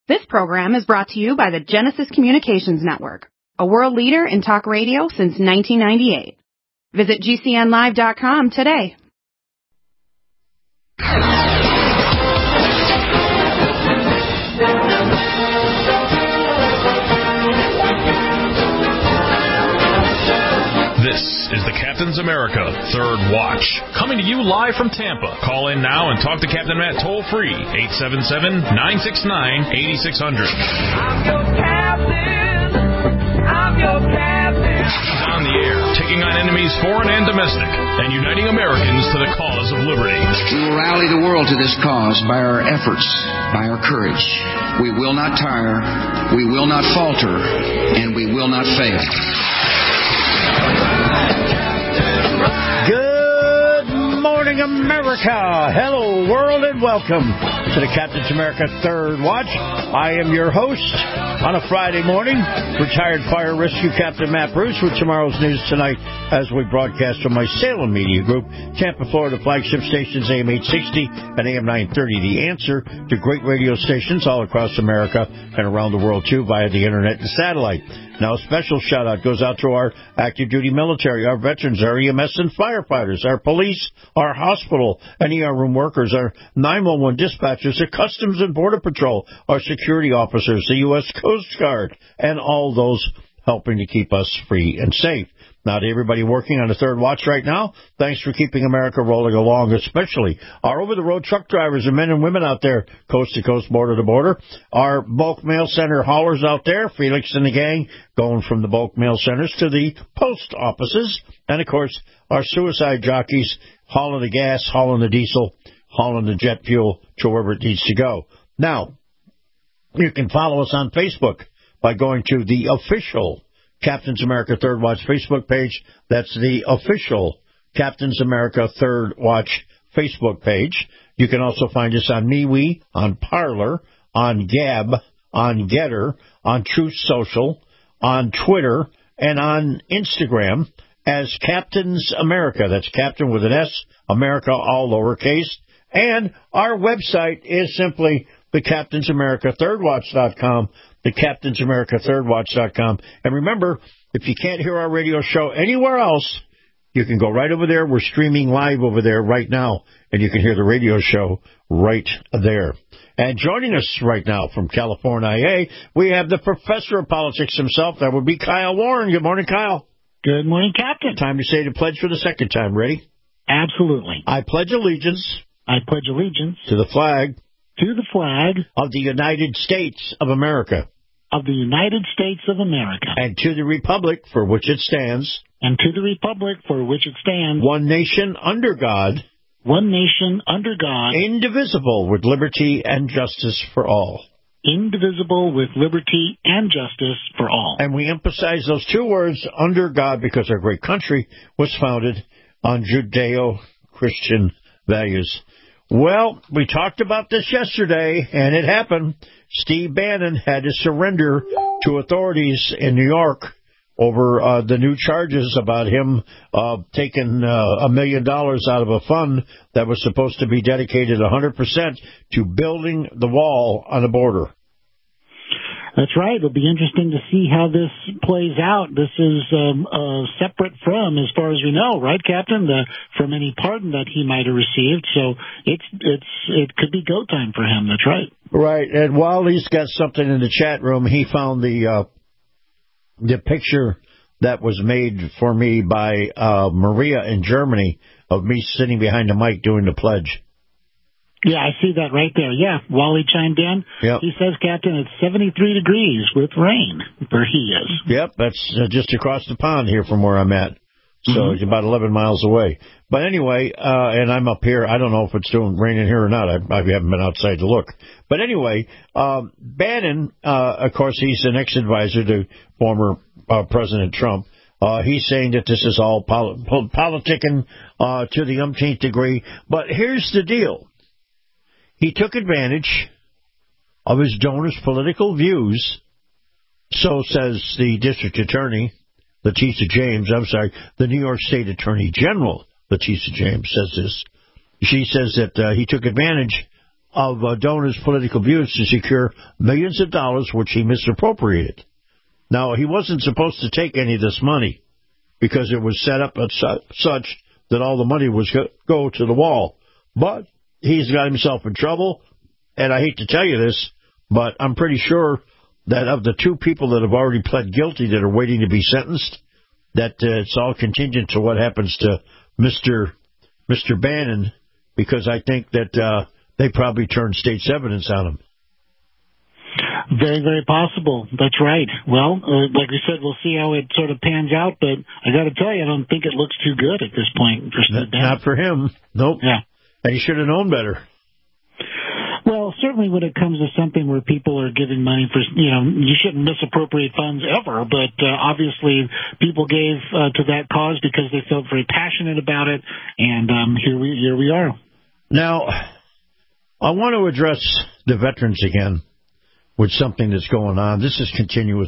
This program is brought to you by the Genesis Communications Network, a world leader in talk radio since 1998. Visit GCNlive.com today. This is the Captain's America Third Watch, coming to you live from Tampa. Call in now and talk to Captain Matt toll-free, 877-969-8600. I'm your captain. I'm your captain. He's on the air, taking on enemies foreign and domestic, and uniting Americans to the cause of liberty. We will rally the world to this cause by our efforts, by our courage. We will not tire, we will not falter, and we will not fail. Good morning, America. Hello, world, and welcome to the Captain's America Third Watch. I am your host on a Friday morning, retired fire rescue Captain Matt Bruce, with tomorrow's news tonight as we broadcast from my Salem Media Group, Tampa, Florida flagship stations AM 860 and AM 930. The answer to great radio stations all across America and around the world, too, via the internet and satellite. Now, a special shout-out goes out to our active-duty military, our veterans, our EMS and firefighters, our police, our hospital and ER room workers, our 911 dispatchers, the Customs and Border Patrol, our security officers, the U.S. Coast Guard, and all those helping to keep us free and safe. Now, to everybody working on the Third Watch right now, thanks for keeping America rolling along, especially our over-the-road truck drivers and men and women out there, coast to coast, border to border. Our bulk mail center haulers out there, Felix and the gang, going from the bulk mail centers to the post offices. And, of course, our suicide jockeys hauling the gas, hauling the diesel, hauling the jet fuel to wherever it needs to go. Now, you can follow us on Facebook by going to the official Captain's America Third Watch Facebook page. That's the official Captain's America Third Watch Facebook page. You can also find us on MeWe, on Parler, on Gab, on Getter, on Truth Social, on Twitter, and on Instagram as Captain's America. That's Captain with an S, America, all lowercase. And our website is simply thecaptainsamerica3rdwatch.com. thecaptainsamerica3rdwatch.com. And remember, if you can't hear our radio show anywhere else, you can go right over there. We're streaming live over there right now, and you can hear the radio show right there. And joining us right now from California, we have the professor of politics himself. That would be Kyle Warren. Good morning, Kyle. Good morning, Captain. Time to say the pledge for the second time. Ready? Absolutely. I pledge allegiance. I pledge allegiance. To the flag. To the flag. Of the United States of America. Of the United States of America. And to the republic for which it stands. And to the republic for which it stands. One nation under God. One nation under God. Indivisible with liberty and justice for all. Indivisible with liberty and justice for all. And we emphasize those two words, under God, because our great country was founded on Judeo-Christian values. Well, we talked about this yesterday, and it happened. Steve Bannon had to surrender to authorities in New York over the new charges about him taking $1 million out of a fund that was supposed to be dedicated 100% to building the wall on the border. That's right. It'll be interesting to see how this plays out. This is separate from, as far as we know, right, Captain, from any pardon that he might have received. So it could be go time for him. That's right. Right. And while he's got something in the chat room, he found the picture that was made for me by Maria in Germany of me sitting behind the mic doing the pledge. Yeah, I see that right there. Yeah, Wally chimed in. Yep. He says, Captain, it's 73 degrees with rain where he is. Yep, that's just across the pond here from where I'm at. So It's about 11 miles away. But anyway, and I'm up here. I don't know if it's doing raining here or not. I haven't been outside to look. But anyway, Bannon, of course, he's an ex-advisor to former President Trump. He's saying that this is all politicking to the umpteenth degree. But here's the deal. He took advantage of his donor's political views, so says the district attorney, Letitia James, the New York State Attorney General, Letitia James, says this. She says that he took advantage of donors' political views to secure millions of dollars, which he misappropriated. Now, he wasn't supposed to take any of this money because it was set up such that all the money was go to the wall. But he's got himself in trouble, and I hate to tell you this, but I'm pretty sure that of the 2 people that have already pled guilty that are waiting to be sentenced, that it's all contingent to what happens to Mr. Bannon, because I think that they probably turned state's evidence on him. Very, very possible. That's right. Well, like we said, we'll see how it sort of pans out, but I got to tell you, I don't think it looks too good at this point. Not for him. Nope. Yeah. And he should have known better. Well, certainly when it comes to something where people are giving money for, you shouldn't misappropriate funds ever, but obviously people gave to that cause because they felt very passionate about it, and here we are. Now, I want to address the veterans again with something that's going on. This is continuing.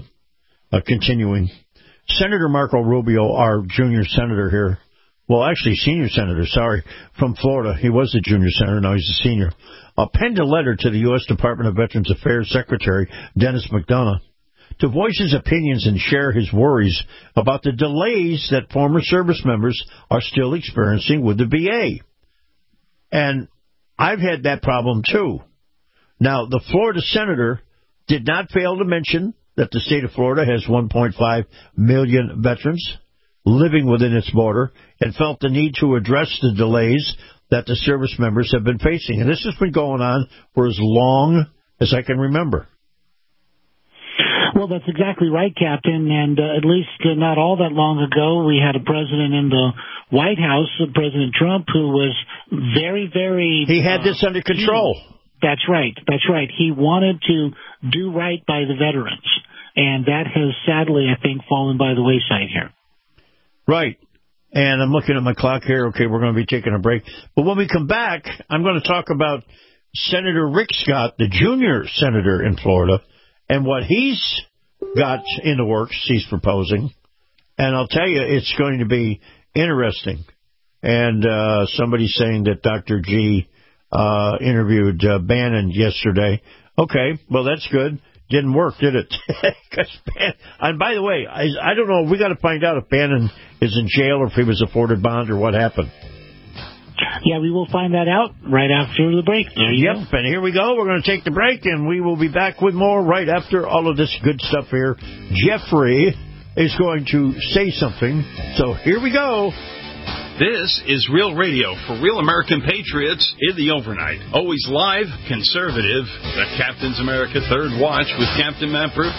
Senator Marco Rubio, our junior senator here, well, actually senior senator, from Florida. He was a junior senator, now he's a senior. Penned a letter to the U.S. Department of Veterans Affairs Secretary Dennis McDonough to voice his opinions and share his worries about the delays that former service members are still experiencing with the VA. And I've had that problem, too. Now, the Florida senator did not fail to mention that the state of Florida has 1.5 million veterans living within its border and felt the need to address the delays that the service members have been facing. And this has been going on for as long as I can remember. Well, that's exactly right, Captain. And at least not all that long ago, we had a president in the White House, President Trump, who was very, very... He had this under control. That's right. He wanted to do right by the veterans. And that has sadly, I think, fallen by the wayside here. Right. And I'm looking at my clock here. Okay, we're going to be taking a break. But when we come back, I'm going to talk about Senator Rick Scott, the junior senator in Florida, and what he's got in the works he's proposing. And I'll tell you, it's going to be interesting. And somebody's saying that Dr. G interviewed Bannon yesterday. Okay, well, that's good. Didn't work, did it? And by the way, I don't know. We got to find out if Bannon is in jail or if he was afforded bond or what happened. Yeah, we will find that out right after the break. Yep, and here we go. We're going to take the break, and we will be back with more right after all of this good stuff here. Jeffrey is going to say something, so here we go. This is Real Radio for real American patriots in the overnight. Always live, conservative. The Captain's America Third Watch with Captain Matt Brew.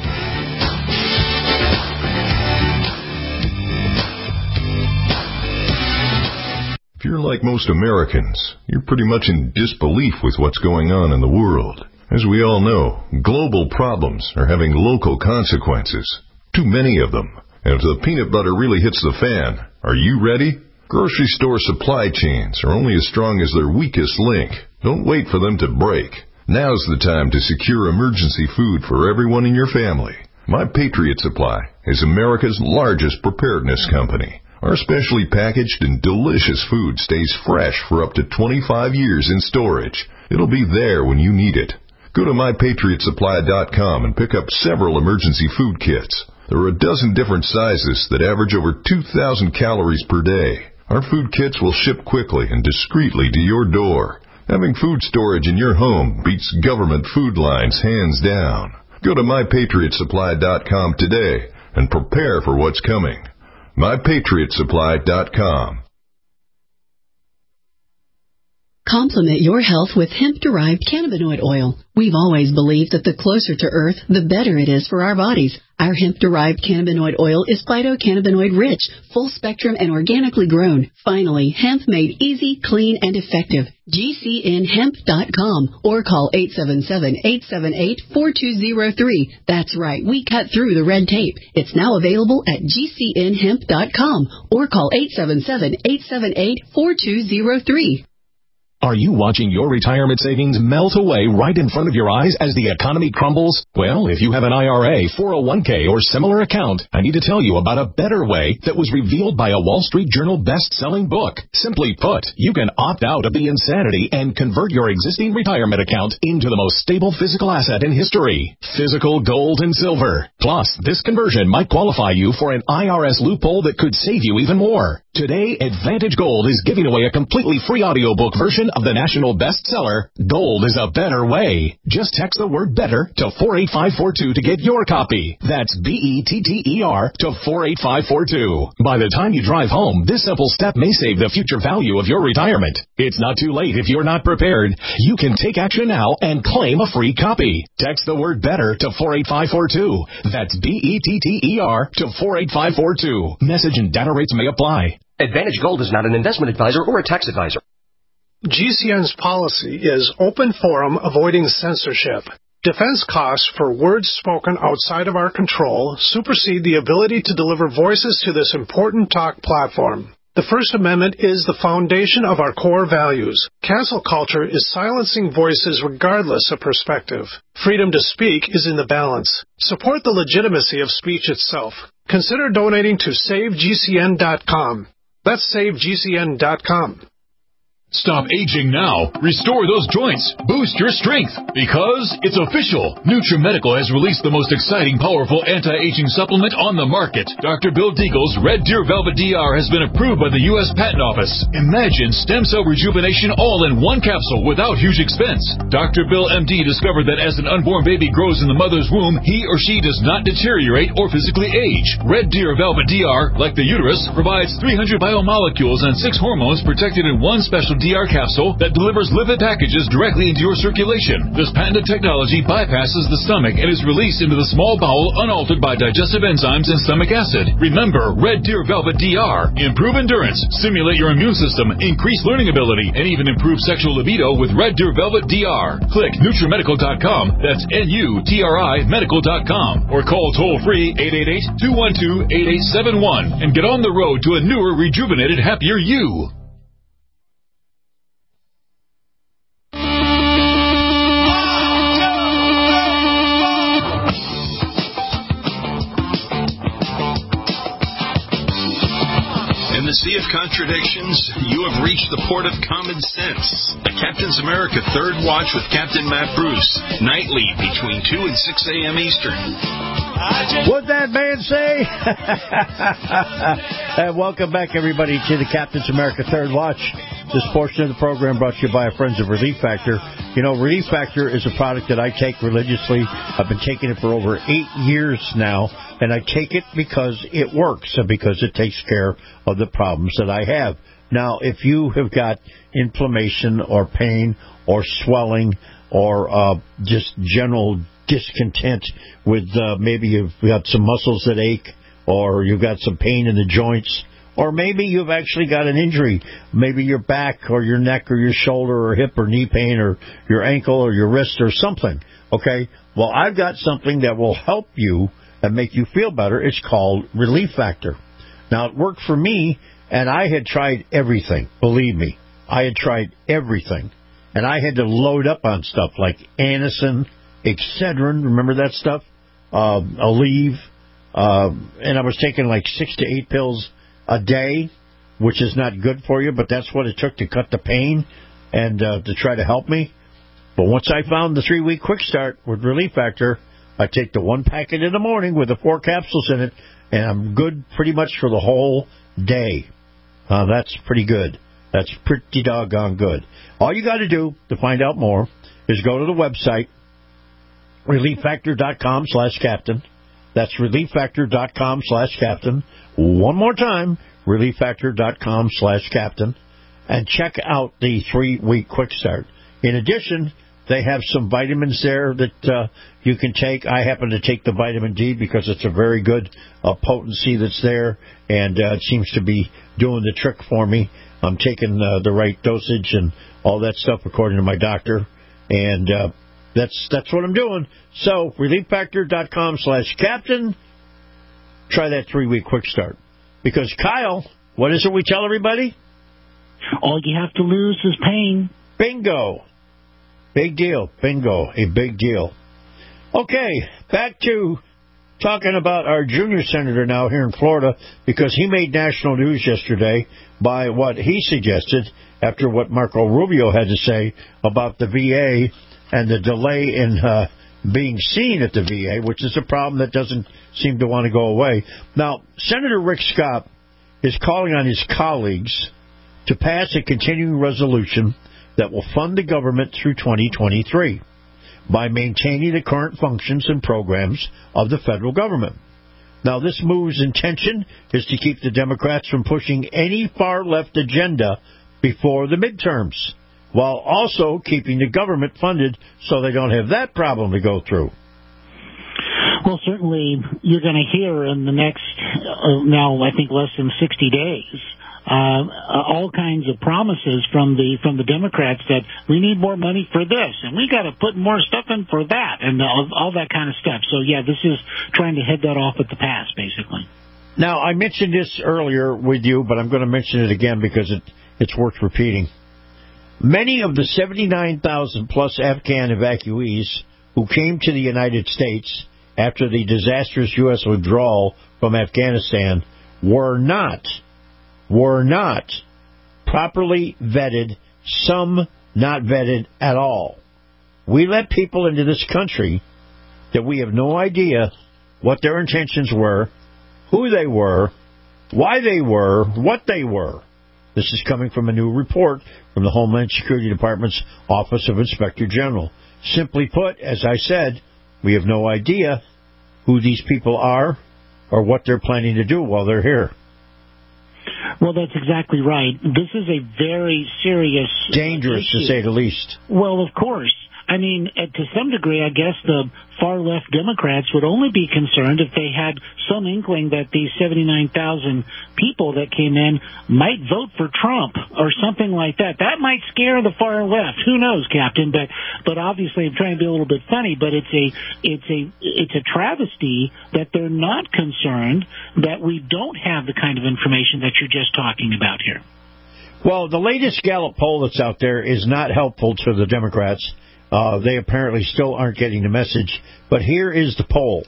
If you're like most Americans, you're pretty much in disbelief with what's going on in the world. As we all know, global problems are having local consequences. Too many of them. And if the peanut butter really hits the fan, are you ready? Grocery store supply chains are only as strong as their weakest link. Don't wait for them to break. Now's the time to secure emergency food for everyone in your family. My Patriot Supply is America's largest preparedness company. Our specially packaged and delicious food stays fresh for up to 25 years in storage. It'll be there when you need it. Go to MyPatriotSupply.com and pick up several emergency food kits. There are a dozen different sizes that average over 2,000 calories per day. Our food kits will ship quickly and discreetly to your door. Having food storage in your home beats government food lines hands down. Go to MyPatriotSupply.com today and prepare for what's coming. MyPatriotSupply.com. Complement your health with hemp-derived cannabinoid oil. We've always believed that the closer to Earth, the better it is for our bodies. Our hemp-derived cannabinoid oil is phytocannabinoid-rich, full-spectrum, and organically grown. Finally, hemp made easy, clean, and effective. GCNhemp.com or call 877-878-4203. That's right, we cut through the red tape. It's now available at GCNhemp.com or call 877-878-4203. Are you watching your retirement savings melt away right in front of your eyes as the economy crumbles? Well, if you have an IRA, 401k, or similar account, I need to tell you about a better way that was revealed by a Wall Street Journal best-selling book. Simply put, you can opt out of the insanity and convert your existing retirement account into the most stable physical asset in history, physical gold and silver. Plus, this conversion might qualify you for an IRS loophole that could save you even more. Today, Advantage Gold is giving away a completely free audiobook version of the national bestseller, Gold is a Better Way. Just text the word BETTER to 48542 to get your copy. That's BETTER to 48542. By the time you drive home, this simple step may save the future value of your retirement. It's not too late if you're not prepared. You can take action now and claim a free copy. Text the word BETTER to 48542. That's BETTER to 48542. Message and data rates may apply. Advantage Gold is not an investment advisor or a tax advisor. GCN's policy is open forum, avoiding censorship. Defense costs for words spoken outside of our control supersede the ability to deliver voices to this important talk platform. The First Amendment is the foundation of our core values. Cancel culture is silencing voices regardless of perspective. Freedom to speak is in the balance. Support the legitimacy of speech itself. Consider donating to SaveGCN.com. That's SaveGCN.com. Stop aging now. Restore those joints. Boost your strength. Because it's official. NutriMedical has released the most exciting, powerful anti-aging supplement on the market. Dr. Bill Deagle's Red Deer Velvet DR has been approved by the U.S. Patent Office. Imagine stem cell rejuvenation all in one capsule without huge expense. Dr. Bill MD discovered that as an unborn baby grows in the mother's womb, he or she does not deteriorate or physically age. Red Deer Velvet DR, like the uterus, provides 300 biomolecules and 6 hormones protected in one special DR capsule that delivers lipid packages directly into your circulation. This patented technology bypasses the stomach and is released into the small bowel unaltered by digestive enzymes and stomach acid. Remember, Red Deer Velvet DR. Improve endurance, stimulate your immune system, increase learning ability, and even improve sexual libido with Red Deer Velvet DR. Click NutriMedical.com. That's NUTRI Medical.com. Or call toll-free 888-212-8871 and get on the road to a newer, rejuvenated, happier you. In the sea of contradictions, you have reached the port of common sense. The Captain's America Third Watch with Captain Matt Bruce, nightly between 2 and 6 a.m. Eastern. What'd that man say? And welcome back, everybody, to the Captain's America Third Watch. This portion of the program brought to you by our friends of Relief Factor. You know, Relief Factor is a product that I take religiously. I've been taking it for over 8 years now, and I take it because it works and because it takes care of the problems that I have. Now, if you have got inflammation or pain or swelling or just general discontent with maybe you've got some muscles that ache or you've got some pain in the joints, or maybe you've actually got an injury, maybe your back or your neck or your shoulder or hip or knee pain or your ankle or your wrist or something, okay? Well, I've got something that will help you and make you feel better. It's called Relief Factor. Now, it worked for me, and I had tried everything. Believe me, I had tried everything. And I had to load up on stuff like Anacin, Excedrin, remember that stuff? Aleve. And I was taking like 6 to 8 pills a day, which is not good for you, but that's what it took to cut the pain and to try to help me. But once I found the 3-week quick start with Relief Factor, I take the 1 packet in the morning with the 4 capsules in it, and I'm good pretty much for the whole day. That's pretty good. That's pretty doggone good. All you got to do to find out more is go to the website, ReliefFactor.com/captain. That's ReliefFactor.com/captain. One more time, ReliefFactor.com/captain. And check out the 3-week quick start. In addition, they have some vitamins there that you can take. I happen to take the vitamin D because it's a very good potency that's there, and it seems to be doing the trick for me. I'm taking the right dosage and all that stuff according to my doctor, and that's what I'm doing. So, ReliefFactor.com/captain. Try that 3-week quick start. Because, Kyle, what is it we tell everybody? All you have to lose is pain. Bingo. Big deal. Bingo. A big deal. Okay, back to talking about our junior senator now here in Florida, because he made national news yesterday by what he suggested after what Marco Rubio had to say about the VA and the delay in being seen at the VA, which is a problem that doesn't seem to want to go away. Now, Senator Rick Scott is calling on his colleagues to pass a continuing resolution that will fund the government through 2023 by maintaining the current functions and programs of the federal government. Now, this move's intention is to keep the Democrats from pushing any far-left agenda before the midterms, while also keeping the government funded so they don't have that problem to go through. Well, certainly you're going to hear in the next, now I think less than 60 days, all kinds of promises from the Democrats that we need more money for this and we got to put more stuff in for that and all that kind of stuff. So yeah, this is trying to head that off at the pass, basically. Now, I mentioned this earlier with you, but I'm going to mention it again because it's worth repeating. Many of the 79,000 plus Afghan evacuees who came to the United States after the disastrous U.S. withdrawal from Afghanistan were not properly vetted, some not vetted at all. We let people into this country that we have no idea what their intentions were, who they were, why they were, what they were. This is coming from a new report from the Homeland Security Department's Office of Inspector General. Simply put, as I said, we have no idea who these people are or what they're planning to do while they're here. Well, that's exactly right. This is a very serious dangerous issue, to say the least. Well, of course. I mean, to some degree, I guess the far-left Democrats would only be concerned if they had some inkling that these 79,000 people that came in might vote for Trump or something like that. That might scare the far left. Who knows, Captain? But obviously, I'm trying to be a little bit funny. But it's a travesty that they're not concerned that we don't have the kind of information that you're just talking about here. Well, the latest Gallup poll that's out there is not helpful to the Democrats. They apparently still aren't getting the message. But here is the poll.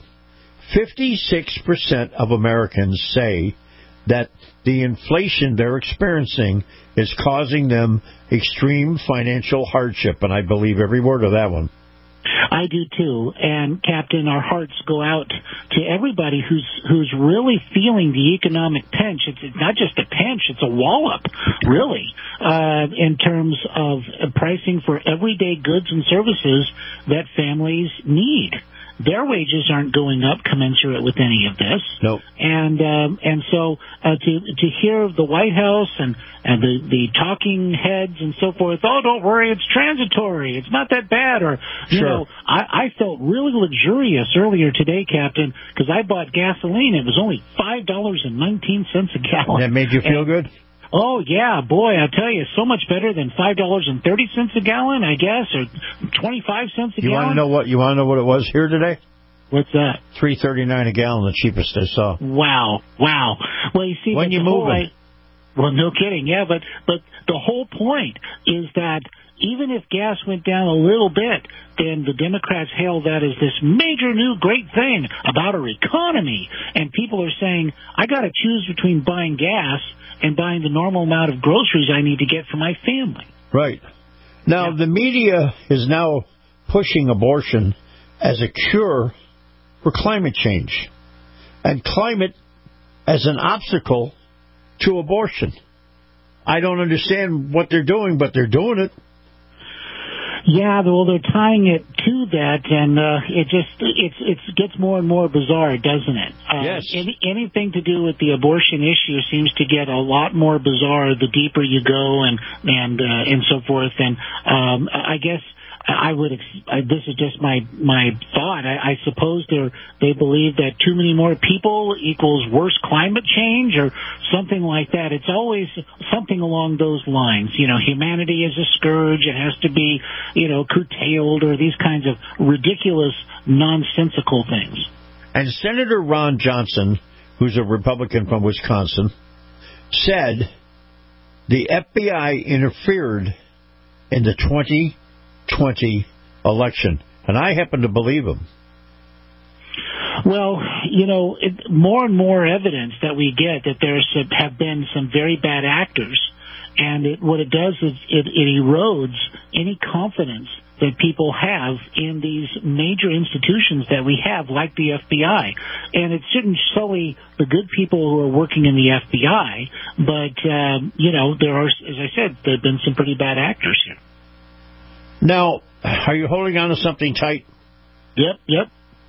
56% of Americans say that the inflation they're experiencing is causing them extreme financial hardship, and I believe every word of that one. I do too, and Captain, our hearts go out to everybody who's really feeling the economic pinch. It's not just a pinch; it's a wallop, really, in terms of pricing for everyday goods and services that families need. Their wages aren't going up commensurate with any of this. Nope. And so to hear the White House and the talking heads and so forth, oh, don't worry, it's transitory, it's not that bad, or you know, I felt really luxurious earlier today, Captain, because I bought gasoline. It was only $5.19 a gallon. That made you feel good? Oh, yeah, boy, I tell you, so much better than $5.30 a gallon, I guess, or 25 cents a gallon. You want to know what it was here today? What's that? $3.39 a gallon, the cheapest I saw. Wow. Well, you see, when you moving? Well, no kidding, yeah, but the whole point is that even if gas went down a little bit, then the Democrats hail that as this major new great thing about our economy. And people are saying, I got to choose between buying gas and buying the normal amount of groceries I need to get for my family. Right. Now, the media is now pushing abortion as a cure for climate change, and climate as an obstacle to abortion. I don't understand what they're doing, but they're doing it. Yeah, well, they're tying it to that, and it gets more and more bizarre, doesn't it? Yes. Anything to do with the abortion issue seems to get a lot more bizarre the deeper you go, and so forth. And I guess this is just my thought. I suppose they believe that too many more people equals worse climate change or something like that. It's always something along those lines. You know, humanity is a scourge. It has to be, curtailed, or these kinds of ridiculous, nonsensical things. And Senator Ron Johnson, who's a Republican from Wisconsin, said the FBI interfered in the 2020 election. And I happen to believe him. Well, more and more evidence that we get that have been some very bad actors, and what it does is it erodes any confidence that people have in these major institutions that we have, like the FBI. And it shouldn't sully the good people who are working in the FBI, but, there are, as I said, there have been some pretty bad actors here. Now, are you holding on to something tight? Yep.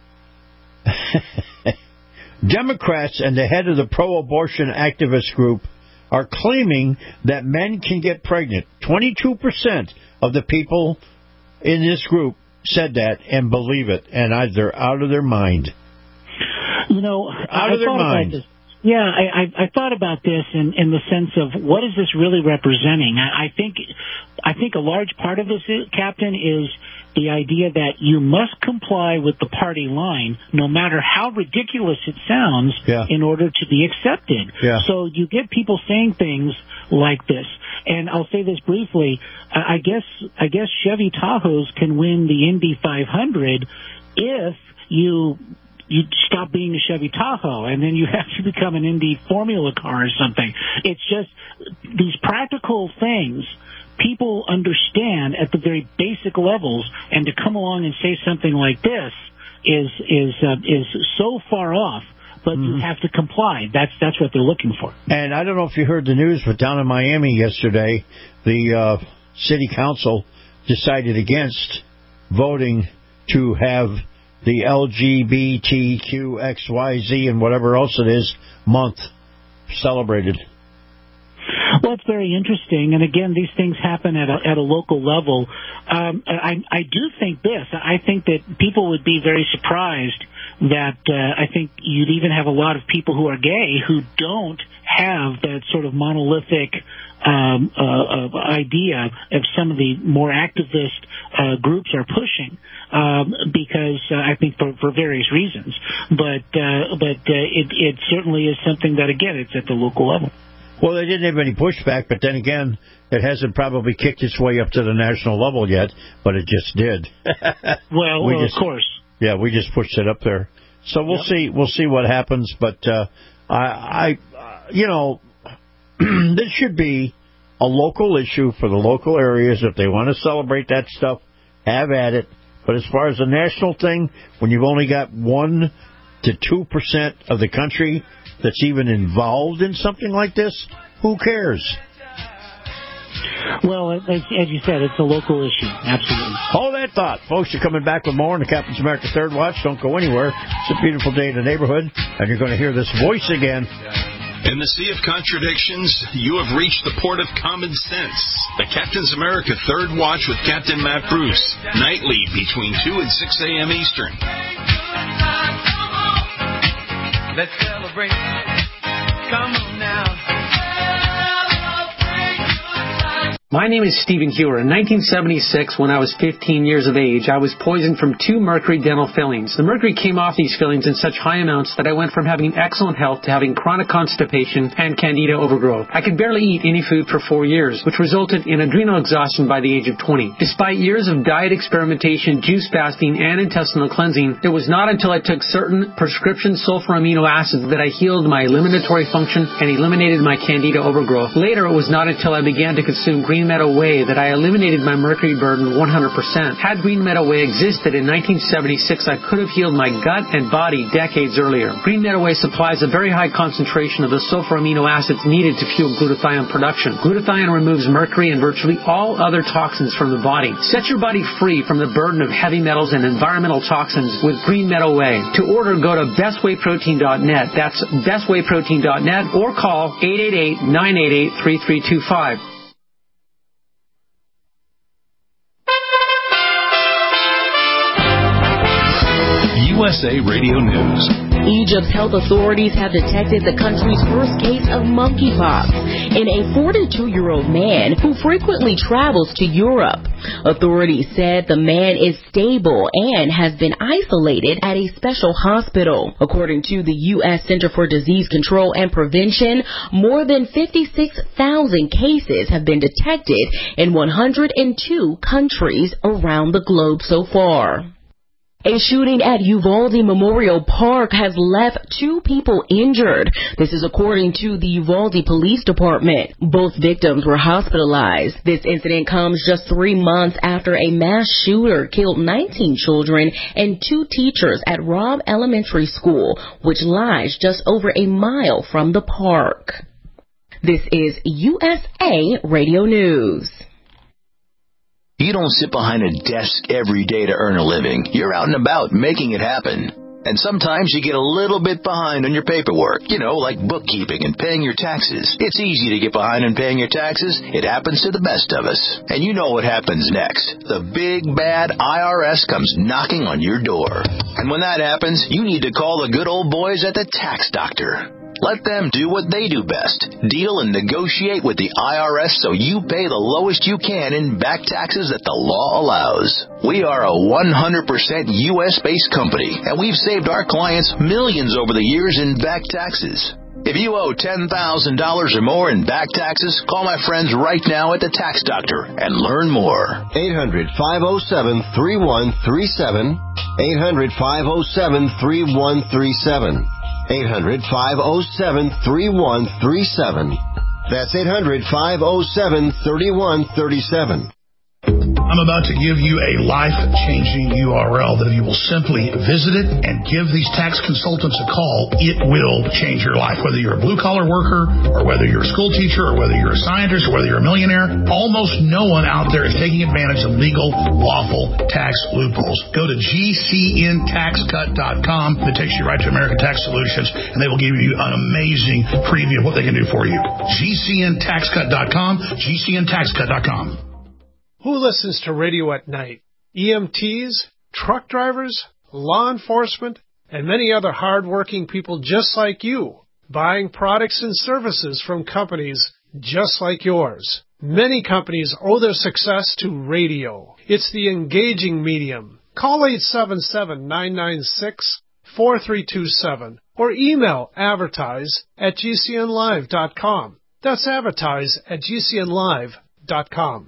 Democrats and the head of the pro-abortion activist group are claiming that men can get pregnant. 22% of the people in this group said that and believe it, and they're out of their mind. Out of their mind. Yeah, I thought about this in the sense of what is this really representing? I think a large part of this, Captain, is the idea that you must comply with the party line, no matter how ridiculous it sounds, in order to be accepted. Yeah. So you get people saying things like this. And I'll say this briefly. I guess Chevy Tahoes can win the Indy 500 if you stop being a Chevy Tahoe, and then you have to become an Indy Formula car or something. It's just these practical things people understand at the very basic levels, and to come along and say something like this is so far off. But you have to comply. That's what they're looking for. And I don't know if you heard the news, but down in Miami yesterday, the city council decided against voting to have the LGBTQXYZ and whatever else it is month celebrated. Well, it's very interesting, and again, these things happen at a local level. I do think this. I think that people would be very surprised that I think you'd even have a lot of people who are gay who don't have that sort of monolithic idea of some of the more activist groups are pushing, because I think for various reasons. But it certainly is something that, again, it's at the local level. Well, they didn't have any pushback, but then again, it hasn't probably kicked its way up to the national level yet, but it just did. Well, of course. Yeah, we just pushed it up there. So we'll see. We'll see what happens. But this should be a local issue for the local areas. If they want to celebrate that stuff, have at it. But as far as the national thing, when you've only got 1 to 2% of the country that's even involved in something like this, who cares? Well, as you said, it's a local issue. Absolutely. Hold that thought. Folks, you're coming back with more on the Captain's America Third Watch. Don't go anywhere. It's a beautiful day in the neighborhood, and you're going to hear this voice again. In the sea of contradictions, you have reached the port of common sense. The Captain's America Third Watch with Captain Matt Bruce, nightly between 2 and 6 a.m. Eastern. Let's celebrate. Come on now. My name is Stephen Hewer. In 1976, when I was 15 years of age, I was poisoned from 2 mercury dental fillings. The mercury came off these fillings in such high amounts that I went from having excellent health to having chronic constipation and candida overgrowth. I could barely eat any food for 4 years, which resulted in adrenal exhaustion by the age of 20. Despite years of diet experimentation, juice fasting, and intestinal cleansing, it was not until I took certain prescription sulfur amino acids that I healed my eliminatory function and eliminated my candida overgrowth. Later, it was not until I began to consume Green Meadow Whey that I eliminated my mercury burden 100%. Had Green Meadow Whey existed in 1976, I could have healed my gut and body decades earlier. Green Meadow Whey supplies a very high concentration of the sulfur amino acids needed to fuel glutathione production. Glutathione removes mercury and virtually all other toxins from the body. Set your body free from the burden of heavy metals and environmental toxins with Green Meadow Whey. To order, go to bestwayprotein.net. That's bestwayprotein.net, or call 888-988-3325. USA Radio News. Egypt's health authorities have detected the country's first case of monkeypox in a 42-year-old man who frequently travels to Europe. Authorities said the man is stable and has been isolated at a special hospital. According to the U.S. Center for Disease Control and Prevention, more than 56,000 cases have been detected in 102 countries around the globe so far. A shooting at Uvalde Memorial Park has left 2 people injured. This is according to the Uvalde Police Department. Both victims were hospitalized. This incident comes just 3 months after a mass shooter killed 19 children and 2 teachers at Robb Elementary School, which lies just over a mile from the park. This is USA Radio News. You don't sit behind a desk every day to earn a living. You're out and about making it happen. And sometimes you get a little bit behind on your paperwork, like bookkeeping and paying your taxes. It's easy to get behind on paying your taxes. It happens to the best of us. And you know what happens next. The big, bad IRS comes knocking on your door. And when that happens, you need to call the good old boys at the Tax Doctor. Let them do what they do best. Deal and negotiate with the IRS so you pay the lowest you can in back taxes that the law allows. We are a 100% U.S.-based company, and we've saved our clients millions over the years in back taxes. If you owe $10,000 or more in back taxes, call my friends right now at the Tax Doctor and learn more. 800-507-3137. 800-507-3137. 800-507-3137. That's 800-507-3137. I'm about to give you a life-changing URL that if you will simply visit it and give these tax consultants a call, it will change your life. Whether you're a blue-collar worker or whether you're a school teacher or whether you're a scientist or whether you're a millionaire, almost no one out there is taking advantage of legal, lawful tax loopholes. Go to GCNTaxCut.com. It takes you right to American Tax Solutions, and they will give you an amazing preview of what they can do for you. GCNTaxCut.com, GCNTaxCut.com. Who listens to radio at night? EMTs, truck drivers, law enforcement, and many other hard-working people just like you, buying products and services from companies just like yours. Many companies owe their success to radio. It's the engaging medium. Call 877-996-4327 or email advertise@gcnlive.com. That's advertise@gcnlive.com.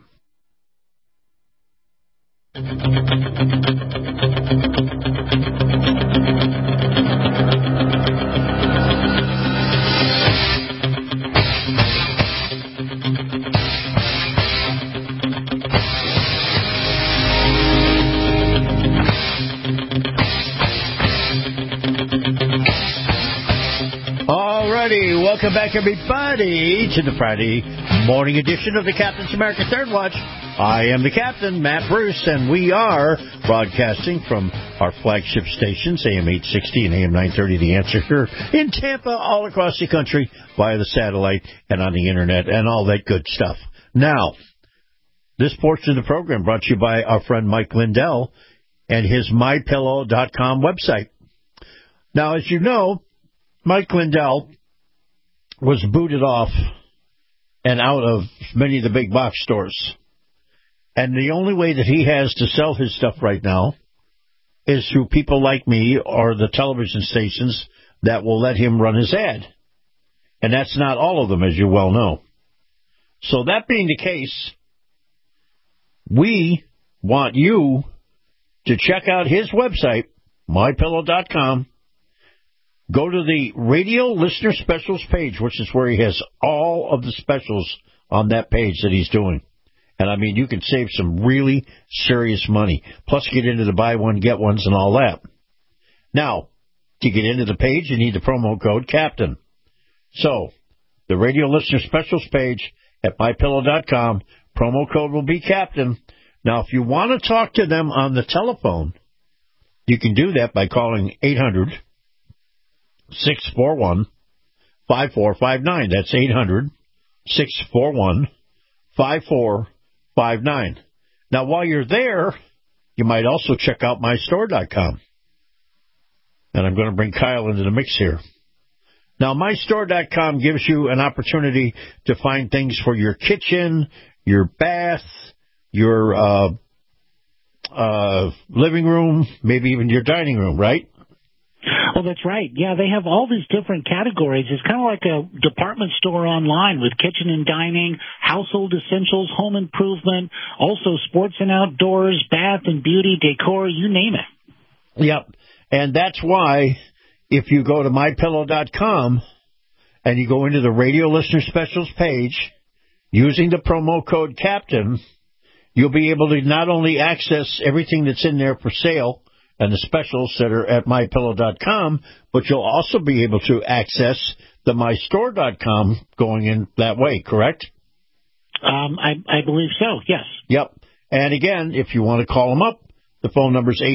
Alrighty, welcome back everybody to the Friday morning edition of the Captain's America Third Watch. I am the Captain, Matt Bruce, and we are broadcasting from our flagship stations, AM 860 and AM 930, The Answer, here in Tampa, all across the country, via the satellite and on the Internet and all that good stuff. Now, this portion of the program brought to you by our friend Mike Lindell and his MyPillow.com website. Now, as you know, Mike Lindell was booted off and out of many of the big box stores. And the only way that he has to sell his stuff right now is through people like me or the television stations that will let him run his ad. And that's not all of them, as you well know. So that being the case, we want you to check out his website, MyPillow.com. Go to the Radio Listener Specials page, which is where he has all of the specials on that page that he's doing. And, I mean, you can save some really serious money. Plus, get into the buy one, get ones and all that. Now, to get into the page, you need the promo code CAPTAIN. So, the Radio Listener Specials page at MyPillow.com, promo code will be CAPTAIN. Now, if you want to talk to them on the telephone, you can do that by calling 800-641-5459. That's 800-641-5459. Now, while you're there, you might also check out mystore.com. And I'm going to bring Kyle into the mix here. Now, MyStore.com gives you an opportunity to find things for your kitchen, your bath, your living room, maybe even your dining room, right? Well, that's right. Yeah, they have all these different categories. It's kind of like a department store online with kitchen and dining, household essentials, home improvement, also sports and outdoors, bath and beauty, decor, you name it. Yep. And that's why if you go to MyPillow.com and you go into the radio listener specials page, using the promo code CAPTAIN, you'll be able to not only access everything that's in there for sale and the specials that are at MyPillow.com, but you'll also be able to access the MyStore.com going in that way, correct? I believe so, yes. Yep. And again, if you want to call them up, the phone number is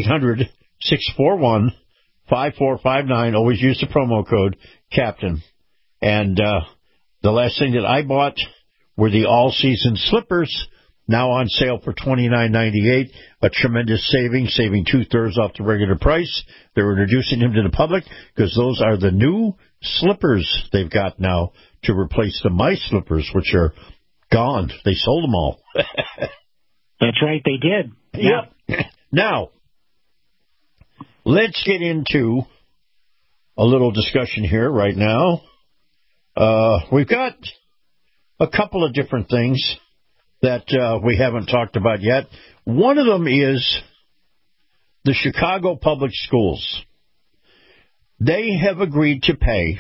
800-641-5459. Always use the promo code CAPTAIN. And the last thing that I bought were the all-season slippers, now on sale for $29.98, a tremendous saving 2/3 off the regular price. They're introducing them to the public because those are the new slippers they've got now to replace the My Slippers, which are gone. They sold them all. That's right, they did. Yeah. Now, let's get into a little discussion here right now. We've got a couple of different things that we haven't talked about yet. One of them is the Chicago Public Schools. They have agreed to pay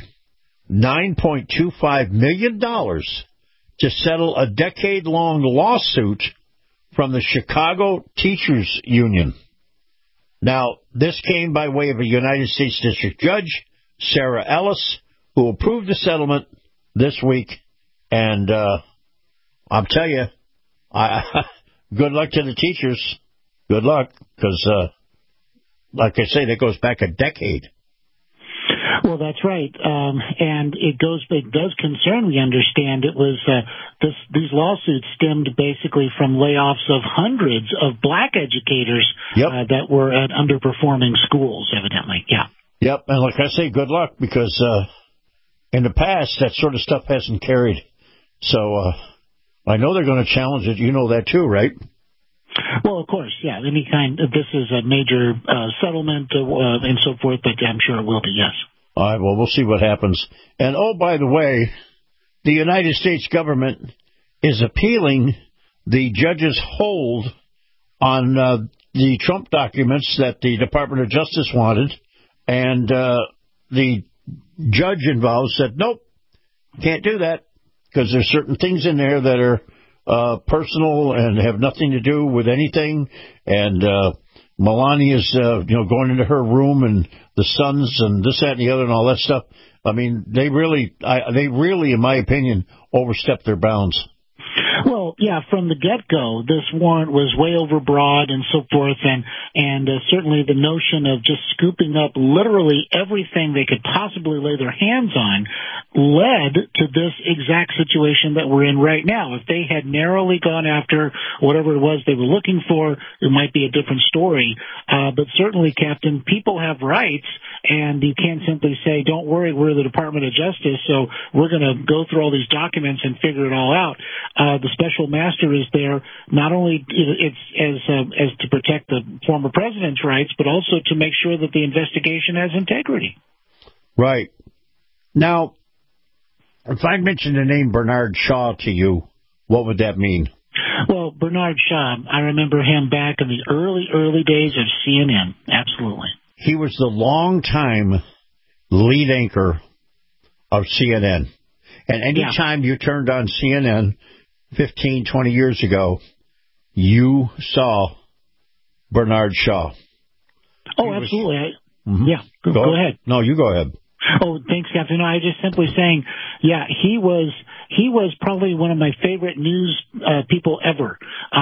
$9.25 million to settle a decade-long lawsuit from the Chicago Teachers Union. Now, this came by way of a United States District Judge, Sarah Ellis, who approved the settlement this week. And I'll tell you, good luck to the teachers. Good luck, because, like I say, that goes back a decade. Well, that's right, and it does concern. We understand it was these lawsuits stemmed basically from layoffs of hundreds of black educators that were at underperforming schools, evidently. Yeah. Yep, and like I say, good luck, because in the past that sort of stuff hasn't carried. So I know they're going to challenge it. You know that too, right? Well, of course, yeah. Any kind of this is a major settlement and so forth, but I'm sure it will be. Yes. All right, well, we'll see what happens. And, oh, by the way, the United States government is appealing the judge's hold on the Trump documents that the Department of Justice wanted, and the judge involved said, nope, can't do that, because there's certain things in there that are personal and have nothing to do with anything, and Melania's, going into her room and the sons and this, that, and the other and all that stuff. I mean, they really, in my opinion, overstepped their bounds. Well, yeah, from the get-go, this warrant was way overbroad and so forth, and certainly the notion of just scooping up literally everything they could possibly lay their hands on led to this exact situation that we're in right now. If they had narrowly gone after whatever it was they were looking for, it might be a different story. But certainly, Captain, people have rights, and you can't simply say, don't worry, we're the Department of Justice, so we're going to go through all these documents and figure it all out. The special master is there not only as to protect the former president's rights, but also to make sure that the investigation has integrity. Right. Now, if I mentioned the name Bernard Shaw to you, what would that mean? Well, Bernard Shaw, I remember him back in the early days of CNN. Absolutely. He was the longtime lead anchor of CNN. And any time you turned on CNN 15, 20 years ago, you saw Bernard Shaw. Oh, absolutely. Yeah, go ahead. No, you go ahead. Oh, thanks, Captain. No, I was just simply saying, yeah, he was probably one of my favorite news people ever.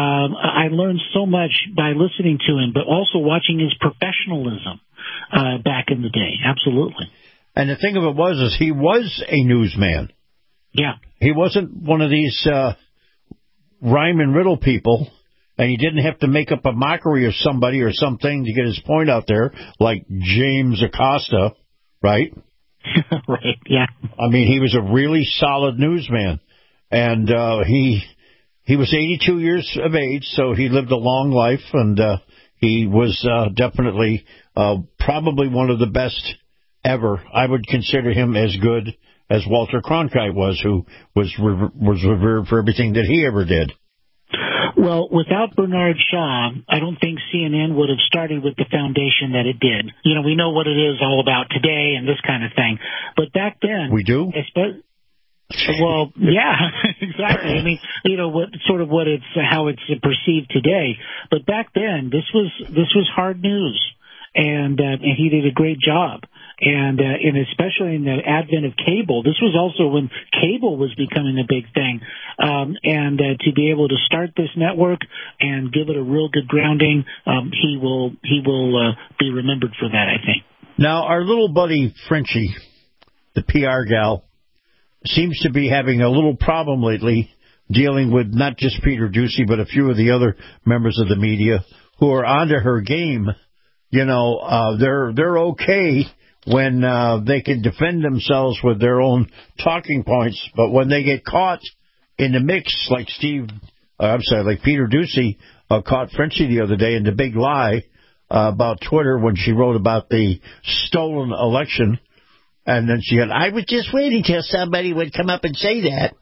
I learned so much by listening to him, but also watching his professionalism back in the day. Absolutely. And the thing of it was he was a newsman. Yeah. He wasn't one of these rhyme and riddle people, and he didn't have to make up a mockery of somebody or something to get his point out there, like James Acosta, right? Right, yeah. I mean, he was a really solid newsman, and he was 82 years of age, so he lived a long life, and he was definitely probably one of the best ever. I would consider him as good as Walter Cronkite was, who was revered for everything that he ever did. Well, without Bernard Shaw, I don't think CNN would have started with the foundation that it did. You know, we know what it is all about today and this kind of thing. But back then... We do? Well, yeah, exactly. I mean, you know, how it's perceived today. But back then, this was hard news. And he did a great job. And especially in the advent of cable, this was also when cable was becoming a big thing. To be able to start this network and give it a real good grounding, he will be remembered for that, I think. Now, our little buddy Frenchie, the PR gal, seems to be having a little problem lately dealing with not just Peter Doocy, but a few of the other members of the media who are onto her game. You know, they're okay when they can defend themselves with their own talking points, but when they get caught in the mix, like Peter Doocy caught Frenchie the other day in the big lie about Twitter when she wrote about the stolen election, and then she said, I was just waiting till somebody would come up and say that.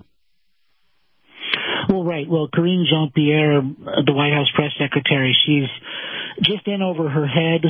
Well, right. Well, Karine Jean-Pierre, the White House press secretary, she's just in over her head.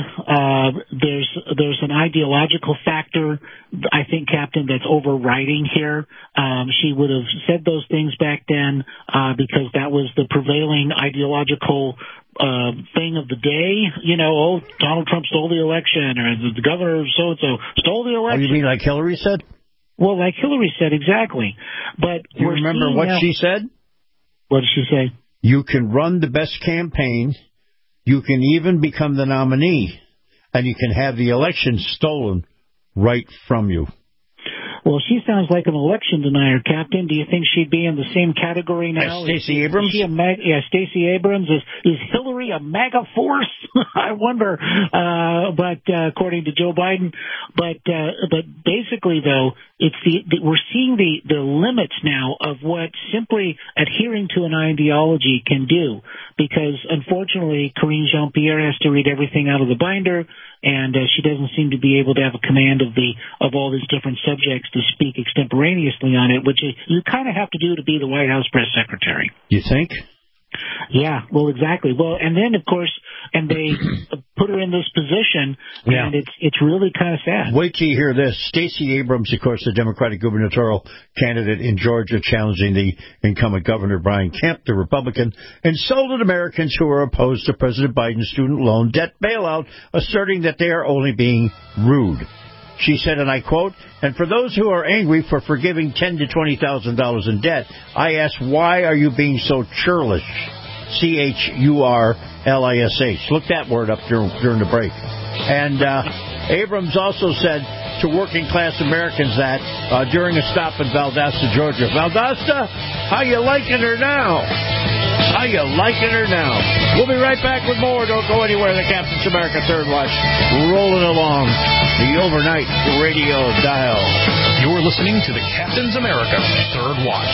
There's an ideological factor, I think, Captain, that's overriding here. She would have said those things back then because that was the prevailing ideological thing of the day. You know, Donald Trump stole the election, or the governor so-and-so stole the election. Oh, you mean like Hillary said? Well, like Hillary said, exactly. But you remember what she said? What did she say? You can run the best campaign. You can even become the nominee, and you can have the election stolen right from you. Well, she sounds like an election denier, Captain. Do you think she'd be in the same category now? Stacey Abrams? Stacey Abrams. Is Hillary a MAGA force? I wonder. But according to Joe Biden. But basically, though, we're seeing the limits now of what simply adhering to an ideology can do. Because, unfortunately, Karine Jean-Pierre has to read everything out of the binder, and she doesn't seem to be able to have a command of all these different subjects to speak extemporaneously on it, which you kind of have to do to be the White House press secretary. You think? Yeah, well, exactly. Well, and then, of course, and they put her in this position, and it's really kind of sad. Wait till you hear this. Stacey Abrams, of course, the Democratic gubernatorial candidate in Georgia, challenging the incumbent Governor Brian Kemp, the Republican, insulted Americans who are opposed to President Biden's student loan debt bailout, asserting that they are only being rude. She said, and I quote, "And for those who are angry for forgiving $10,000 to $20,000 in debt, I ask, why are you being so churlish?" Churlish. Look that word up during the break. And Abrams also said to working-class Americans that during a stop in Valdosta, Georgia, Valdosta, how you liking her now? How you liking her now? We'll be right back with more. Don't go anywhere. The Captain's America Third Watch rolling along the overnight radio dial. You're listening to the Captain's America Third Watch.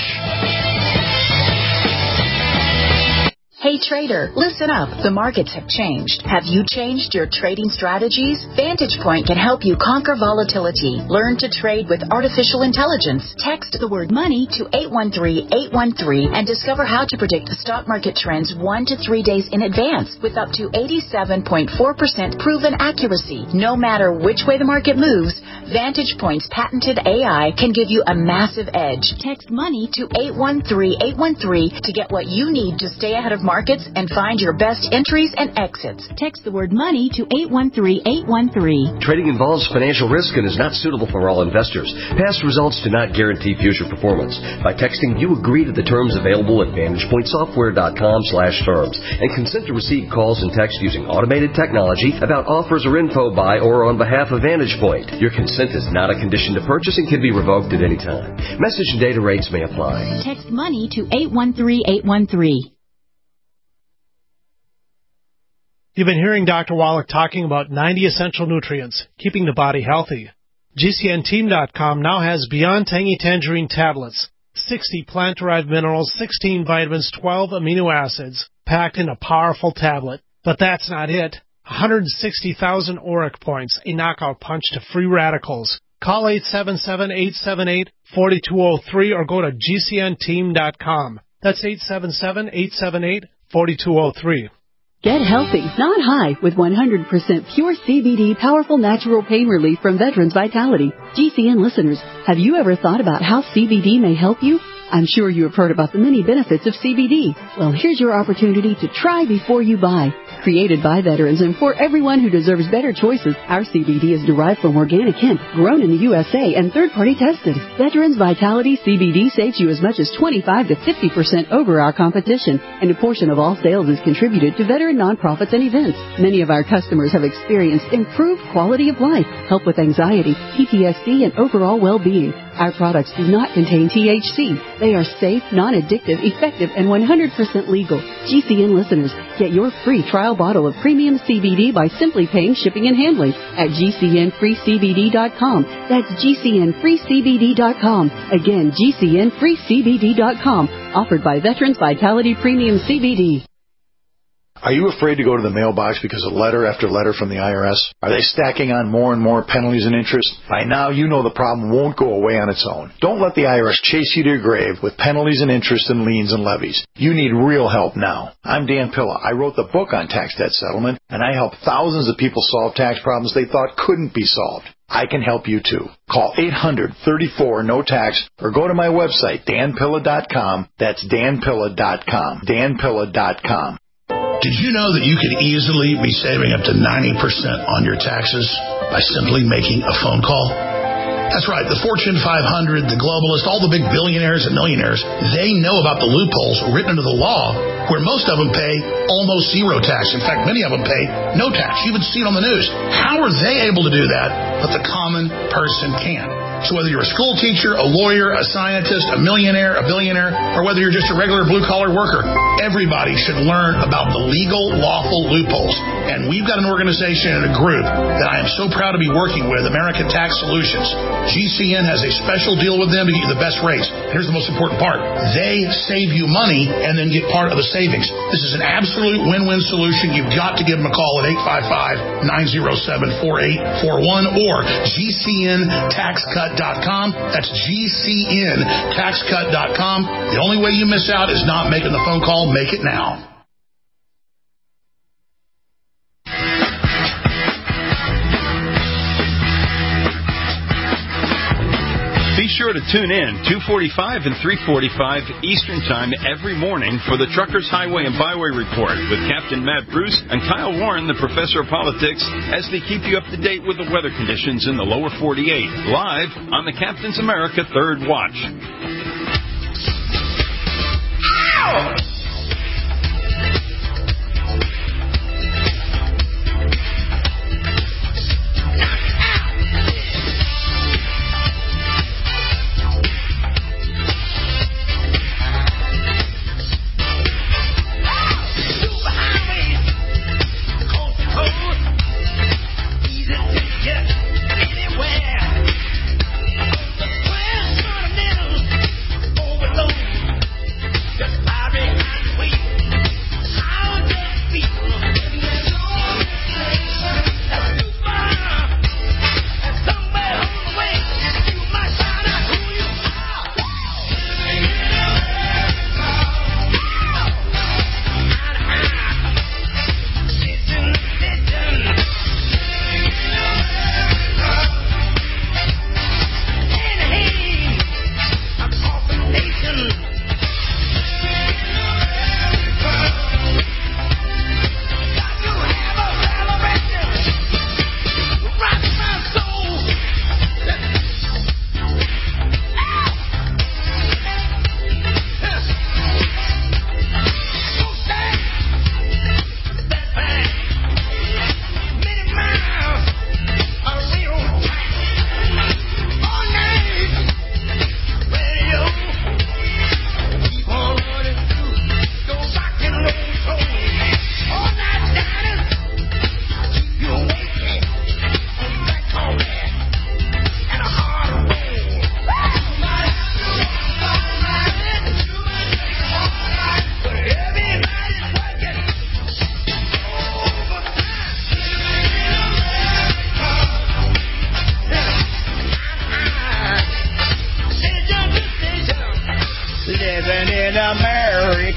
Hey trader, listen up. The markets have changed. Have you changed your trading strategies? Vantage Point can help you conquer volatility. Learn to trade with artificial intelligence. Text the word money to 813-813 and discover how to predict the stock market trends 1 to 3 days in advance with up to 87.4% proven accuracy. No matter which way the market moves, Vantage Point's patented AI can give you a massive edge. Text money to 813-813 to get what you need to stay ahead of markets and find your best entries and exits. Text the word money to 813-813. Trading involves financial risk and is not suitable for all investors. Past results do not guarantee future performance. By texting, you agree to the terms available at VantagePointSoftware.com/terms and consent to receive calls and text using automated technology about offers or info by or on behalf of Vantage Point. Your consent is not a condition to purchase and can be revoked at any time. Message and data rates may apply. Text money to 813-813. You've been hearing Dr. Wallach talking about 90 essential nutrients, keeping the body healthy. GCNteam.com now has Beyond Tangy Tangerine tablets, 60 plant-derived minerals, 16 vitamins, 12 amino acids, packed in a powerful tablet. But that's not it. 160,000 auric points, a knockout punch to free radicals. Call 877-878-4203 or go to GCNteam.com. That's 877-878-4203. Get healthy, not high, with 100% pure CBD powerful natural pain relief from Veterans Vitality. GCN listeners, have you ever thought about how CBD may help you? I'm sure you have heard about the many benefits of CBD. Well, here's your opportunity to try before you buy. Created by veterans and for everyone who deserves better choices, our CBD is derived from organic hemp, grown in the USA, and third-party tested. Veterans Vitality CBD saves you as much as 25 to 50% over our competition, and a portion of all sales is contributed to veteran nonprofits and events. Many of our customers have experienced improved quality of life, help with anxiety, PTSD, and overall well-being. Our products do not contain THC. They are safe, non-addictive, effective, and 100% legal. GCN listeners, get your free trial bottle of premium CBD by simply paying shipping and handling at GCNFreeCBD.com. That's GCNFreeCBD.com. Again, GCNFreeCBD.com. Offered by Veterans Vitality Premium CBD. Are you afraid to go to the mailbox because of letter after letter from the IRS? Are they stacking on more and more penalties and interest? By now, you know the problem won't go away on its own. Don't let the IRS chase you to your grave with penalties and interest and liens and levies. You need real help now. I'm Dan Pilla. I wrote the book on tax debt settlement, and I help thousands of people solve tax problems they thought couldn't be solved. I can help you too. Call 800-34-NO-TAX or go to my website, danpilla.com. That's danpilla.com. danpilla.com. Did you know that you could easily be saving up to 90% on your taxes by simply making a phone call? That's right. The Fortune 500, the globalists, all the big billionaires and millionaires, they know about the loopholes written into the law where most of them pay almost zero tax. In fact, many of them pay no tax. You even see it on the news. How are they able to do that, but the common person can't? So whether you're a school teacher, a lawyer, a scientist, a millionaire, a billionaire, or whether you're just a regular blue-collar worker, everybody should learn about the legal, lawful loopholes. And we've got an organization and a group that I am so proud to be working with, American Tax Solutions. GCN has a special deal with them to get you the best rates. Here's the most important part. They save you money and then get part of the savings. This is an absolute win-win solution. You've got to give them a call at 855-907-4841 or GCNTaxCut.com. That's GCNTaxCut.com. The only way you miss out is not making the phone call. Make it now. Be sure to tune in 2:45 and 3:45 Eastern Time every morning for the Truckers Highway and Byway Report with Captain Matt Bruce and Kyle Warren, the Professor of Politics, as they keep you up to date with the weather conditions in the lower 48, live on the Captain's America Third Watch. Ow! Just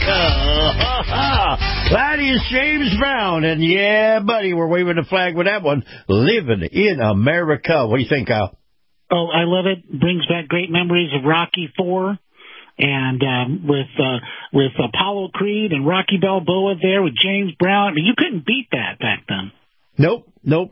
That is James Brown, and yeah, buddy, we're waving the flag with that one. Living in America. What do you think, Al? Oh, I love it. Brings back great memories of Rocky IV, and with Apollo Creed and Rocky Balboa there with James Brown. I mean, you couldn't beat that back then. Nope.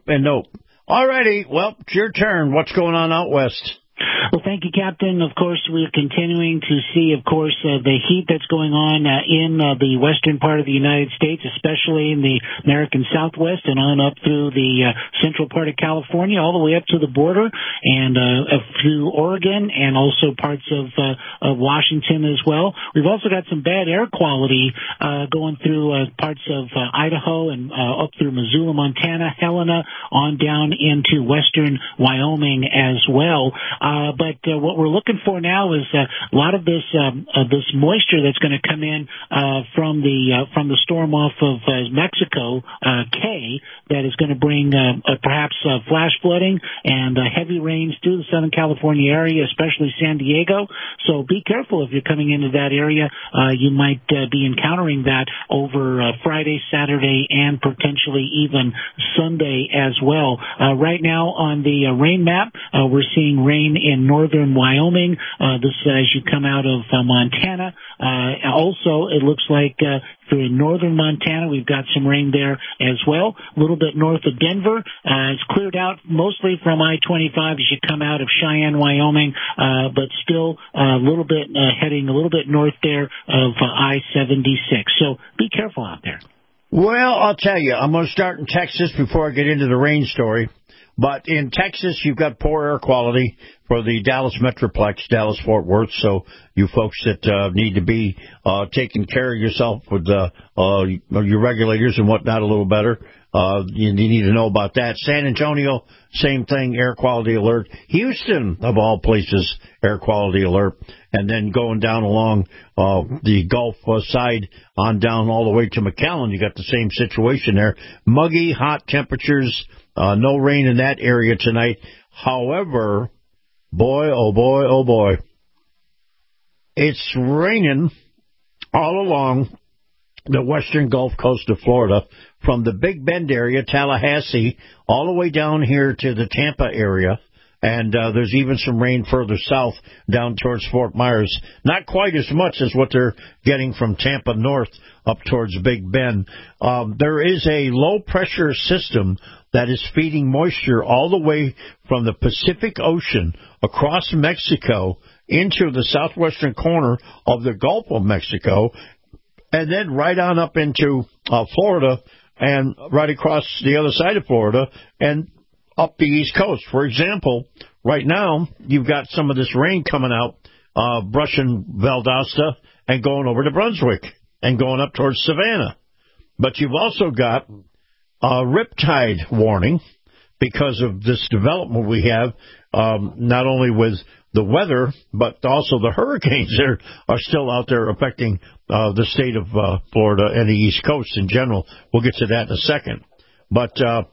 All righty, well, it's your turn. What's going on out west? Well, thank you, Captain. Of course, we're continuing to see, of course, the heat that's going on in the western part of the United States, especially in the American Southwest and on up through the central part of California, all the way up to the border and through Oregon and also parts of Washington as well. We've also got some bad air quality going through parts of Idaho and up through Missoula, Montana, Helena, on down into western Wyoming as well. But what we're looking for now is a lot of this moisture that's going to come in from the storm off of Mexico, K, that is going to bring perhaps flash flooding and heavy rains through the Southern California area, especially San Diego. So be careful if you're coming into that area. You might be encountering that over Friday, Saturday, and potentially even Sunday as well. Right now on the rain map, we're seeing rain in northern Wyoming, this as you come out of Montana. Also, it looks like for northern Montana, we've got some rain there as well. A little bit north of Denver. It's cleared out mostly from I-25 as you come out of Cheyenne, Wyoming, but still a little bit heading a little bit north there of I-76. So be careful out there. Well, I'll tell you, I'm going to start in Texas before I get into the rain story. But in Texas, you've got poor air quality for the Dallas Metroplex, Dallas-Fort Worth. So you folks that need to be taking care of yourself with your regulators and whatnot a little better, you need to know about that. San Antonio, same thing, air quality alert. Houston, of all places, air quality alert. And then going down along the Gulf side on down all the way to McAllen, you got the same situation there. Muggy, hot temperatures. No rain in that area tonight. However, boy, oh boy, it's raining all along the western Gulf Coast of Florida, from the Big Bend area, Tallahassee, all the way down here to the Tampa area. And there's even some rain further south down towards Fort Myers. Not quite as much as what they're getting from Tampa north up towards Big Bend. There is a low-pressure system that is feeding moisture all the way from the Pacific Ocean across Mexico into the southwestern corner of the Gulf of Mexico, and then right on up into Florida and right across the other side of Florida and up the East Coast. For example, right now, you've got some of this rain coming out, brushing Valdosta and going over to Brunswick and going up towards Savannah. But you've also got a riptide warning because of this development we have, not only with the weather, but also the hurricanes that are still out there affecting the state of Florida and the East Coast in general. We'll get to that in a second. But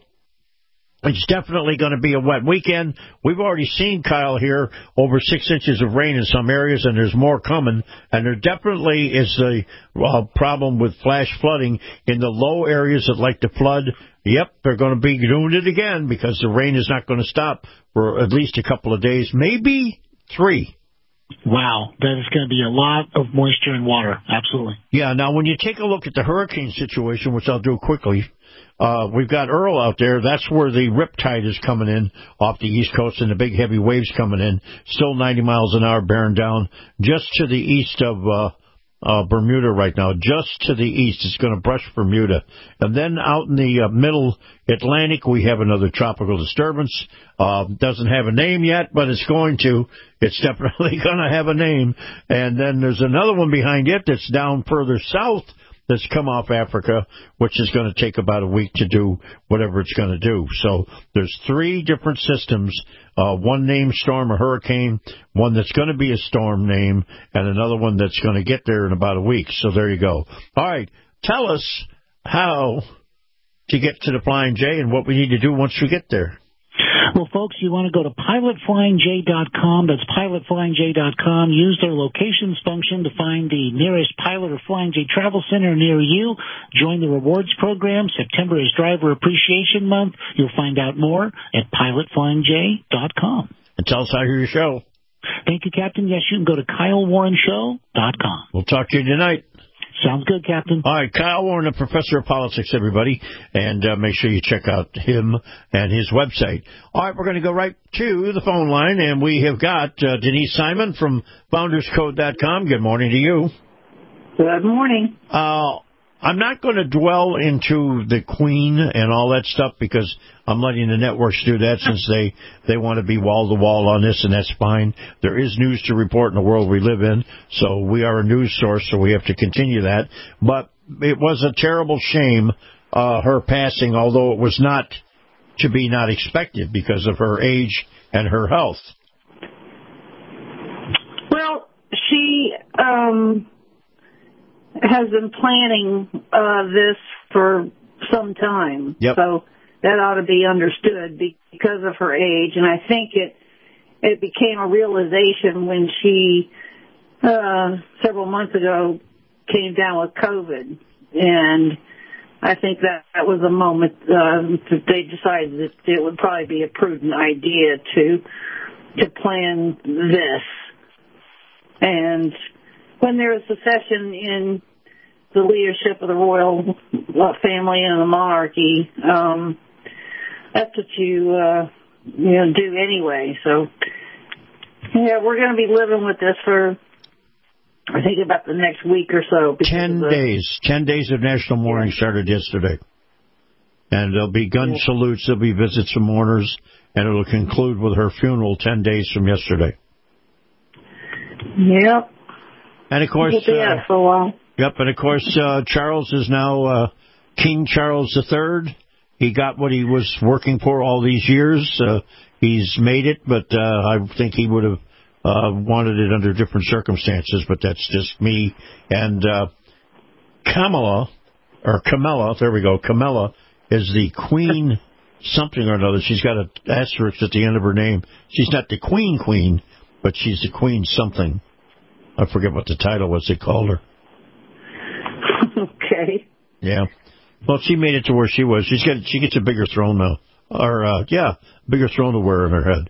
it's definitely going to be a wet weekend. We've already seen, Kyle, here, over 6 inches of rain in some areas, and there's more coming. And there definitely is a problem with flash flooding in the low areas that like to flood. Yep, they're going to be doing it again because the rain is not going to stop for at least a couple of days, maybe 3. Wow, that is going to be a lot of moisture and water. Absolutely. Yeah, now when you take a look at the hurricane situation, which I'll do quickly, we've got Earl out there. That's where the riptide is coming in off the East Coast and the big heavy waves coming in. Still 90 miles an hour bearing down just to the east of Bermuda right now. Just to the east. It's going to brush Bermuda. And then out in the middle Atlantic, we have another tropical disturbance. Doesn't have a name yet, but it's going to. It's definitely going to have a name. And then there's another one behind it that's down further south that's come off Africa, which is going to take about a week to do whatever it's going to do. So there's 3 different systems, one named storm or hurricane, one that's going to be a storm name, and another one that's going to get there in about a week. So there you go. All right, tell us how to get to the Flying J and what we need to do once we get there. Well, folks, you want to go to pilotflyingj.com. That's pilotflyingj.com. Use their locations function to find the nearest Pilot or Flying J travel center near you. Join the rewards program. September is Driver Appreciation Month. You'll find out more at pilotflyingj.com. And tell us how you hear your show. Thank you, Captain. Yes, you can go to KyleWarrenShow.com. We'll talk to you tonight. Sounds good, Captain. All right, Kyle Warren, a professor of politics, everybody. And make sure you check out him and his website. All right, we're going to go right to the phone line, and we have got Denise Simon from FoundersCode.com. Good morning to you. Good morning. I'm not going to dwell into the Queen and all that stuff because I'm letting the networks do that since they want to be wall-to-wall on this, and that's fine. There is news to report in the world we live in, so we are a news source, so we have to continue that. But it was a terrible shame, her passing, although it was not to be not expected because of her age and her health. Well, she has been planning this for some time. Yep. So that ought to be understood because of her age. And I think it became a realization when she, several months ago, came down with COVID. And I think that was a moment that they decided that it would probably be a prudent idea to plan this. And when there is succession in the leadership of the royal family and the monarchy, that's what you do anyway. So, yeah, we're going to be living with this for, I think, about the next week or so. 10 days. 10 days of national mourning started yesterday. And there'll be gun salutes, there'll be visits from mourners, and it'll conclude with her funeral 10 days from yesterday. Yep. And of course, for a while. Yep, and of course, Charles is now King Charles III. He got what he was working for all these years. He's made it, but I think he would have wanted it under different circumstances, but that's just me. And Camilla, there we go, Camilla is the Queen something or another. She's got an asterisk at the end of her name. She's not the Queen, but she's the Queen something. I forget what the title was they called her. Okay. Yeah. Well, she made it to where she was. She gets a bigger throne now. Or, bigger throne to wear on her head.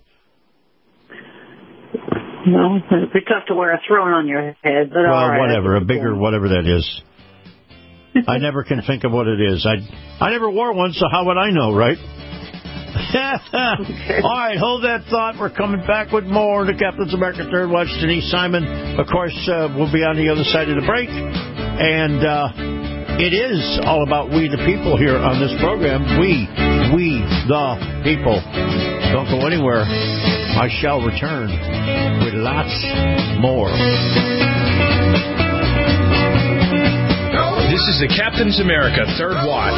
No, it'd be tough to wear a throne on your head. But well, all right, whatever. A bigger, whatever that is. I never can think of what it is. I never wore one, so how would I know, right? Okay. All right, hold that thought. We're coming back with more. The Captain's America Third Watch, Denise Simon. Of course, we'll be on the other side of the break. And it is all about we the people here on this program. We the people. Don't go anywhere. I shall return with lots more. This is the Captain's America Third Watch.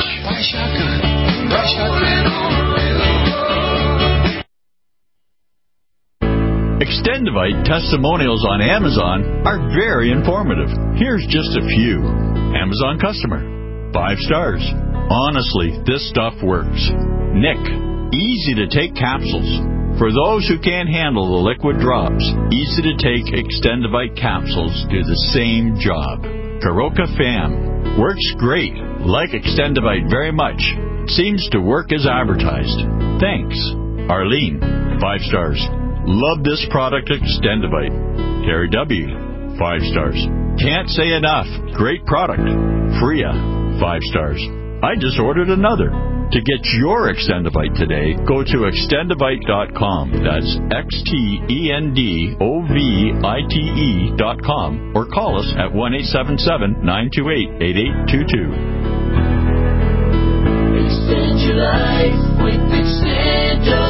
Extendivite testimonials on Amazon are very informative. Here's just a few. Amazon customer. 5 stars. Honestly, this stuff works. Nick. Easy to take capsules. For those who can't handle the liquid drops, easy to take Extendivite capsules do the same job. Karoka Fam. Works great. Like Extendivite very much. Seems to work as advertised. Thanks. Arlene. 5 stars. Love this product, Extendivite. Terry W. 5 stars. Can't say enough. Great product. Freya. 5 stars. I just ordered another. To get your Extendivite today, go to Extendivite.com. That's XTENDOVITE.com or call us at 1-877-928-8822. Extend your life with Extendivite.